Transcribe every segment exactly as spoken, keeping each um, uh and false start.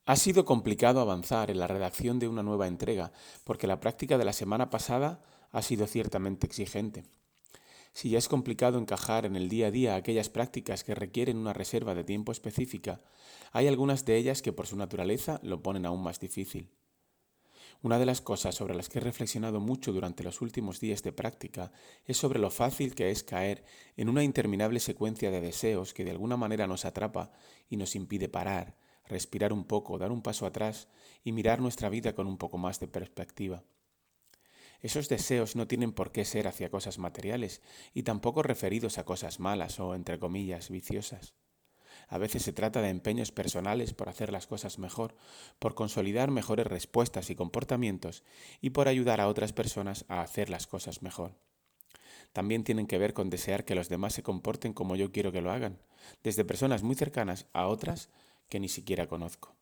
Ha sido complicado avanzar en la redacción de una nueva entrega, porque la práctica de la semana pasada ha sido ciertamente exigente. Si ya es complicado encajar en el día a día aquellas prácticas que requieren una reserva de tiempo específica, hay algunas de ellas que por su naturaleza lo ponen aún más difícil. Una de las cosas sobre las que he reflexionado mucho durante los últimos días de práctica es sobre lo fácil que es caer en una interminable secuencia de deseos que de alguna manera nos atrapa y nos impide parar, respirar un poco, dar un paso atrás y mirar nuestra vida con un poco más de perspectiva. Esos deseos no tienen por qué ser hacia cosas materiales y tampoco referidos a cosas malas o, entre comillas, viciosas. A veces se trata de empeños personales por hacer las cosas mejor, por consolidar mejores respuestas y comportamientos y por ayudar a otras personas a hacer las cosas mejor. También tienen que ver con desear que los demás se comporten como yo quiero que lo hagan, desde personas muy cercanas a otras que ni siquiera conozco.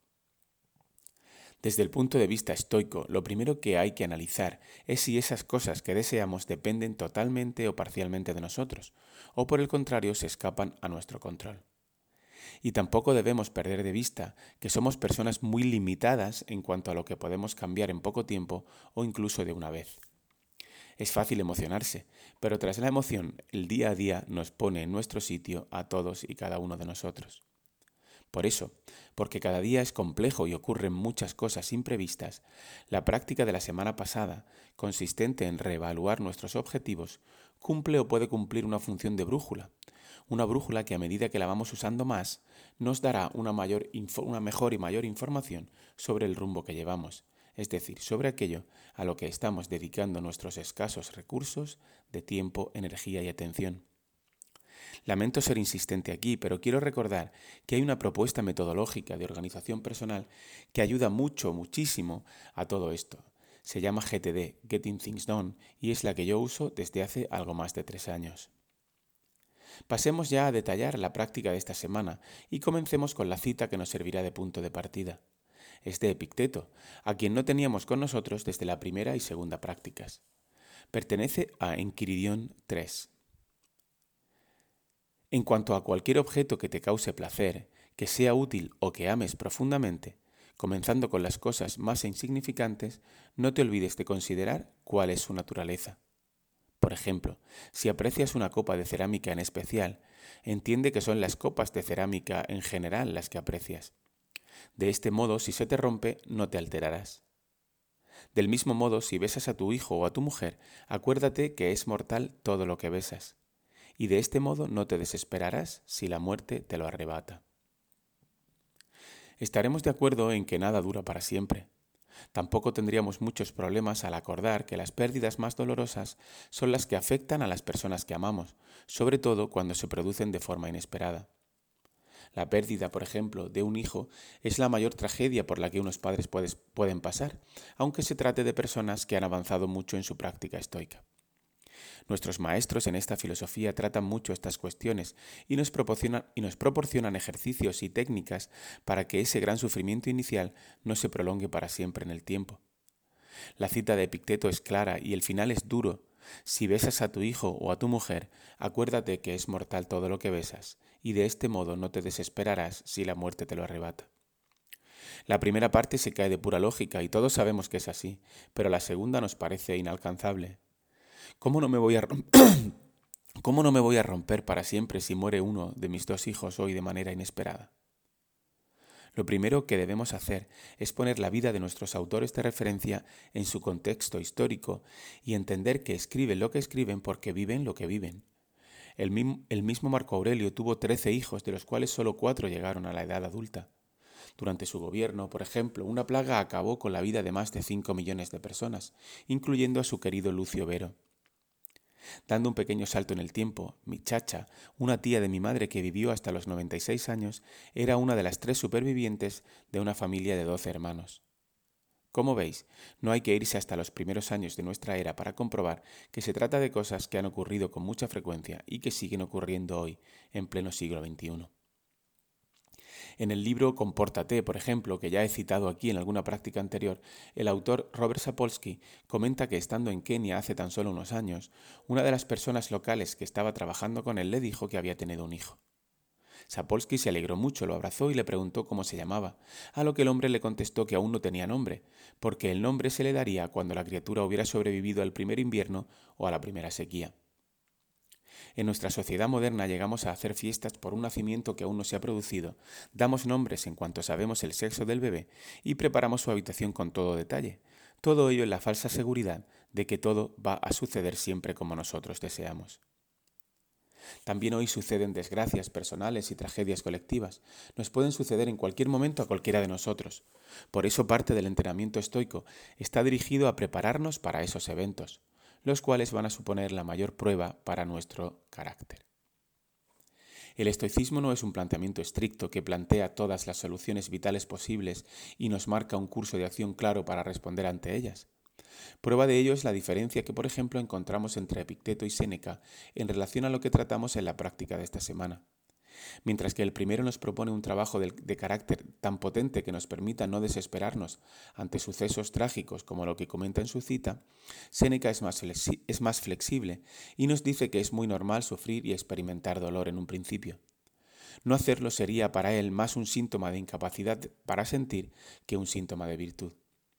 Desde el punto de vista estoico, lo primero que hay que analizar es si esas cosas que deseamos dependen totalmente o parcialmente de nosotros, o por el contrario se escapan a nuestro control. Y tampoco debemos perder de vista que somos personas muy limitadas en cuanto a lo que podemos cambiar en poco tiempo o incluso de una vez. Es fácil emocionarse, pero tras la emoción, el día a día nos pone en nuestro sitio a todos y cada uno de nosotros. Por eso, porque cada día es complejo y ocurren muchas cosas imprevistas, la práctica de la semana pasada, consistente en reevaluar nuestros objetivos, cumple o puede cumplir una función de brújula. Una brújula que a medida que la vamos usando más, nos dará una, mayor, una mejor y mayor información sobre el rumbo que llevamos, es decir, sobre aquello a lo que estamos dedicando nuestros escasos recursos de tiempo, energía y atención. Lamento ser insistente aquí, pero quiero recordar que hay una propuesta metodológica de organización personal que ayuda mucho, muchísimo a todo esto. Se llama G T D, Getting Things Done, y es la que yo uso desde hace algo más de tres años. Pasemos ya a detallar la práctica de esta semana y comencemos con la cita que nos servirá de punto de partida. Es de Epicteto, a quien no teníamos con nosotros desde la primera y segunda prácticas. Pertenece a Enquiridión tres. En cuanto a cualquier objeto que te cause placer, que sea útil o que ames profundamente, comenzando con las cosas más insignificantes, no te olvides de considerar cuál es su naturaleza. Por ejemplo, si aprecias una copa de cerámica en especial, entiende que son las copas de cerámica en general las que aprecias. De este modo, si se te rompe, no te alterarás. Del mismo modo, si besas a tu hijo o a tu mujer, acuérdate que es mortal todo lo que besas. Y de este modo no te desesperarás si la muerte te lo arrebata. Estaremos de acuerdo en que nada dura para siempre. Tampoco tendríamos muchos problemas al acordar que las pérdidas más dolorosas son las que afectan a las personas que amamos, sobre todo cuando se producen de forma inesperada. La pérdida, por ejemplo, de un hijo es la mayor tragedia por la que unos padres puedes, pueden pasar, aunque se trate de personas que han avanzado mucho en su práctica estoica. Nuestros maestros en esta filosofía tratan mucho estas cuestiones y nos proporcionan, y nos proporcionan ejercicios y técnicas para que ese gran sufrimiento inicial no se prolongue para siempre en el tiempo. La cita de Epicteto es clara y el final es duro. Si besas a tu hijo o a tu mujer, acuérdate que es mortal todo lo que besas, y de este modo no te desesperarás si la muerte te lo arrebata. La primera parte se cae de pura lógica y todos sabemos que es así, pero la segunda nos parece inalcanzable. ¿Cómo no me voy a romper? ¿Cómo no me voy a romper para siempre si muere uno de mis dos hijos hoy de manera inesperada? Lo primero que debemos hacer es poner la vida de nuestros autores de referencia en su contexto histórico y entender que escriben lo que escriben porque viven lo que viven. El, mim- el mismo Marco Aurelio tuvo trece hijos, de los cuales solo cuatro llegaron a la edad adulta. Durante su gobierno, por ejemplo, una plaga acabó con la vida de más de cinco millones de personas, incluyendo a su querido Lucio Vero. Dando un pequeño salto en el tiempo, mi chacha, una tía de mi madre que vivió hasta los noventa y seis años, era una de las tres supervivientes de una familia de doce hermanos. Como veis, no hay que irse hasta los primeros años de nuestra era para comprobar que se trata de cosas que han ocurrido con mucha frecuencia y que siguen ocurriendo hoy, en pleno siglo veintiuno. En el libro Compórtate, por ejemplo, que ya he citado aquí en alguna práctica anterior, el autor Robert Sapolsky comenta que estando en Kenia hace tan solo unos años, una de las personas locales que estaba trabajando con él le dijo que había tenido un hijo. Sapolsky se alegró mucho, lo abrazó y le preguntó cómo se llamaba, a lo que el hombre le contestó que aún no tenía nombre, porque el nombre se le daría cuando la criatura hubiera sobrevivido al primer invierno o a la primera sequía. En nuestra sociedad moderna llegamos a hacer fiestas por un nacimiento que aún no se ha producido, damos nombres en cuanto sabemos el sexo del bebé y preparamos su habitación con todo detalle. Todo ello en la falsa seguridad de que todo va a suceder siempre como nosotros deseamos. También hoy suceden desgracias personales y tragedias colectivas. Nos pueden suceder en cualquier momento a cualquiera de nosotros. Por eso parte del entrenamiento estoico está dirigido a prepararnos para esos eventos, los cuales van a suponer la mayor prueba para nuestro carácter. El estoicismo no es un planteamiento estricto que plantea todas las soluciones vitales posibles y nos marca un curso de acción claro para responder ante ellas. Prueba de ello es la diferencia que, por ejemplo, encontramos entre Epicteto y Séneca en relación a lo que tratamos en la práctica de esta semana. Mientras que el primero nos propone un trabajo de, de carácter tan potente que nos permita no desesperarnos ante sucesos trágicos como lo que comenta en su cita, Séneca es más, flexi- es más flexible y nos dice que es muy normal sufrir y experimentar dolor en un principio. No hacerlo sería para él más un síntoma de incapacidad para sentir que un síntoma de virtud.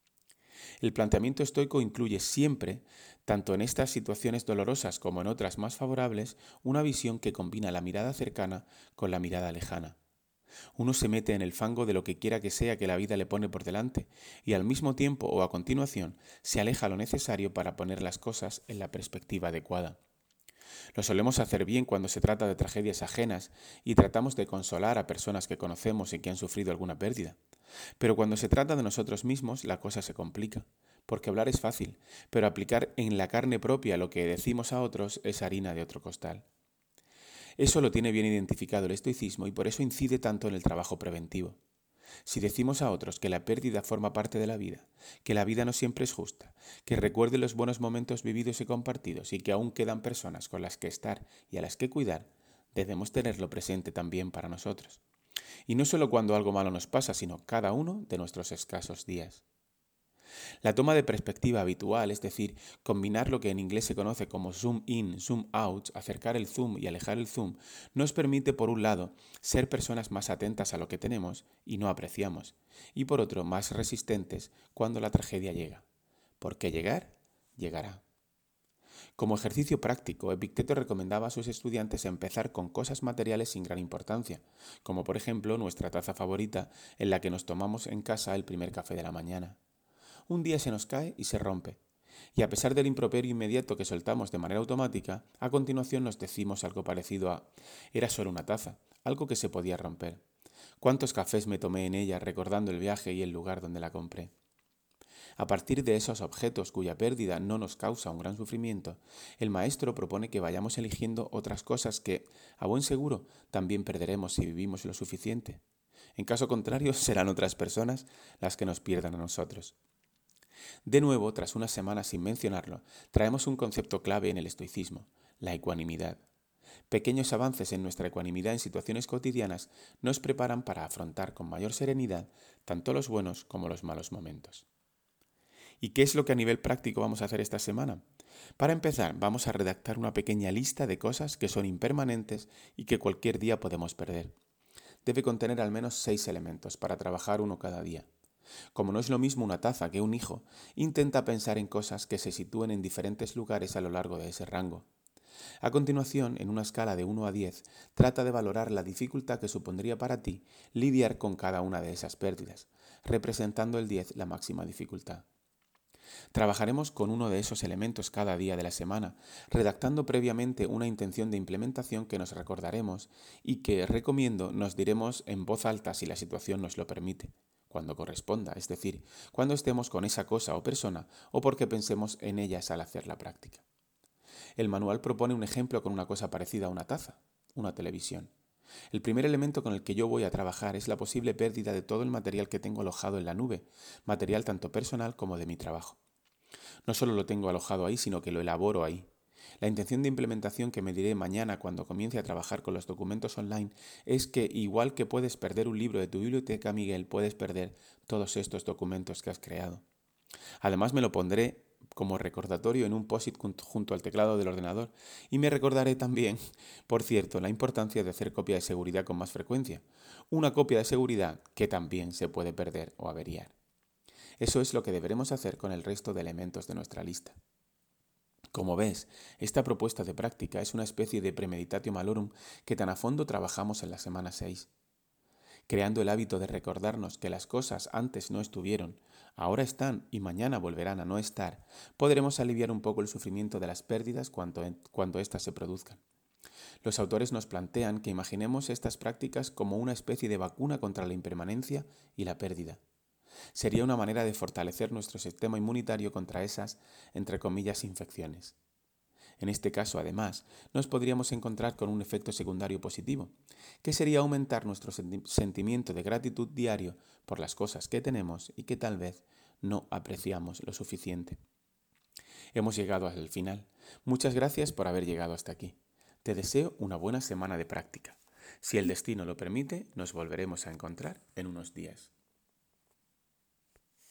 El planteamiento estoico incluye siempre, tanto en estas situaciones dolorosas como en otras más favorables, una visión que combina la mirada cercana con la mirada lejana. Uno se mete en el fango de lo que quiera que sea que la vida le pone por delante y al mismo tiempo o a continuación se aleja lo necesario para poner las cosas en la perspectiva adecuada. Lo solemos hacer bien cuando se trata de tragedias ajenas y tratamos de consolar a personas que conocemos y que han sufrido alguna pérdida. Pero cuando se trata de nosotros mismos, la cosa se complica, porque hablar es fácil, pero aplicar en la carne propia lo que decimos a otros es harina de otro costal. Eso lo tiene bien identificado el estoicismo y por eso incide tanto en el trabajo preventivo. Si decimos a otros que la pérdida forma parte de la vida, que la vida no siempre es justa, que recuerde los buenos momentos vividos y compartidos y que aún quedan personas con las que estar y a las que cuidar, debemos tenerlo presente también para nosotros. Y no solo cuando algo malo nos pasa, sino cada uno de nuestros escasos días. La toma de perspectiva habitual, es decir, combinar lo que en inglés se conoce como zoom in, zoom out, acercar el zoom y alejar el zoom, nos permite, por un lado, ser personas más atentas a lo que tenemos y no apreciamos, y por otro, más resistentes cuando la tragedia llega. Porque llegar, llegará. Como ejercicio práctico, Epicteto recomendaba a sus estudiantes empezar con cosas materiales sin gran importancia, como por ejemplo nuestra taza favorita en la que nos tomamos en casa el primer café de la mañana. Un día se nos cae y se rompe, y a pesar del improperio inmediato que soltamos de manera automática, a continuación nos decimos algo parecido a «era solo una taza», algo que se podía romper. ¿Cuántos cafés me tomé en ella recordando el viaje y el lugar donde la compré? A partir de esos objetos cuya pérdida no nos causa un gran sufrimiento, el maestro propone que vayamos eligiendo otras cosas que, a buen seguro, también perderemos si vivimos lo suficiente. En caso contrario, serán otras personas las que nos pierdan a nosotros. De nuevo, tras unas semanas sin mencionarlo, traemos un concepto clave en el estoicismo, la ecuanimidad. Pequeños avances en nuestra ecuanimidad en situaciones cotidianas nos preparan para afrontar con mayor serenidad tanto los buenos como los malos momentos. ¿Y qué es lo que a nivel práctico vamos a hacer esta semana? Para empezar, vamos a redactar una pequeña lista de cosas que son impermanentes y que cualquier día podemos perder. Debe contener al menos seis elementos para trabajar uno cada día. Como no es lo mismo una taza que un hijo, intenta pensar en cosas que se sitúen en diferentes lugares a lo largo de ese rango. A continuación, en una escala de uno a diez, trata de valorar la dificultad que supondría para ti lidiar con cada una de esas pérdidas, representando el diez la máxima dificultad. Trabajaremos con uno de esos elementos cada día de la semana, redactando previamente una intención de implementación que nos recordaremos y que, recomiendo, nos diremos en voz alta si la situación nos lo permite, cuando corresponda, es decir, cuando estemos con esa cosa o persona o porque pensemos en ellas al hacer la práctica. El manual propone un ejemplo con una cosa parecida a una taza, una televisión. El primer elemento con el que yo voy a trabajar es la posible pérdida de todo el material que tengo alojado en la nube, material tanto personal como de mi trabajo. No solo lo tengo alojado ahí, sino que lo elaboro ahí. La intención de implementación que me diré mañana cuando comience a trabajar con los documentos online es que, igual que puedes perder un libro de tu biblioteca, Miguel, puedes perder todos estos documentos que has creado. Además, me lo pondré como recordatorio en un post-it junto al teclado del ordenador y me recordaré también, por cierto, la importancia de hacer copia de seguridad con más frecuencia. Una copia de seguridad que también se puede perder o averiar. Eso es lo que deberemos hacer con el resto de elementos de nuestra lista. Como ves, esta propuesta de práctica es una especie de premeditatio malorum que tan a fondo trabajamos en la semana seis. Creando el hábito de recordarnos que las cosas antes no estuvieron, ahora están y mañana volverán a no estar, podremos aliviar un poco el sufrimiento de las pérdidas cuando, cuando éstas se produzcan. Los autores nos plantean que imaginemos estas prácticas como una especie de vacuna contra la impermanencia y la pérdida. Sería una manera de fortalecer nuestro sistema inmunitario contra esas, entre comillas, infecciones. En este caso, además, nos podríamos encontrar con un efecto secundario positivo, que sería aumentar nuestro sentimiento de gratitud diario por las cosas que tenemos y que tal vez no apreciamos lo suficiente. Hemos llegado al final. Muchas gracias por haber llegado hasta aquí. Te deseo una buena semana de práctica. Si el destino lo permite, nos volveremos a encontrar en unos días.